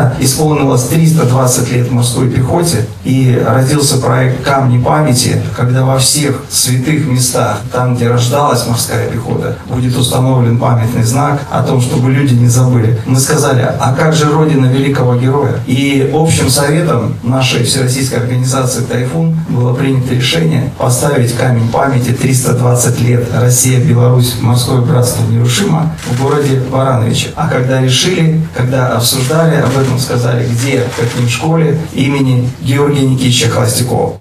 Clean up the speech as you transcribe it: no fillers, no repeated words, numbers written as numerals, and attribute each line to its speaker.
Speaker 1: Тогда исполнилось 320 лет морской пехоте, и родился проект «Камни памяти», когда во всех святых местах, там, где рождалась морская пехота, будет установлен памятный знак о том, чтобы люди не забыли. Мы сказали, а как же родина великого героя? И общим советом нашей всероссийской организации «Тайфун» было принято решение поставить камень памяти 320 лет Россия, Беларусь, морское братство нерушимо в городе Барановичи. А когда решили, когда обсуждали, об этом сказали, где, в какой школе, имени Георгия Никитича Холостякова.